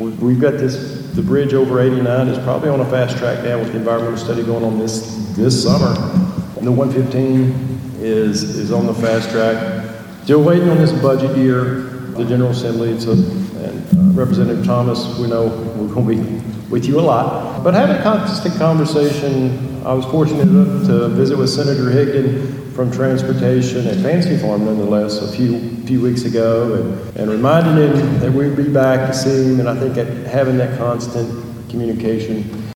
We've got the bridge over 89 is probably on a fast track now with the environmental study going on this summer. And the 115 is on the fast track. Still waiting on this budget year, the General Assembly, and Representative Thomas, we know we're going to be with you a lot. But having a constant conversation, I was fortunate enough to visit with Senator Higdon from Transportation at Fancy Farm, nonetheless, a few weeks ago, and reminding him that we'd be back to see him, and I think having that constant communication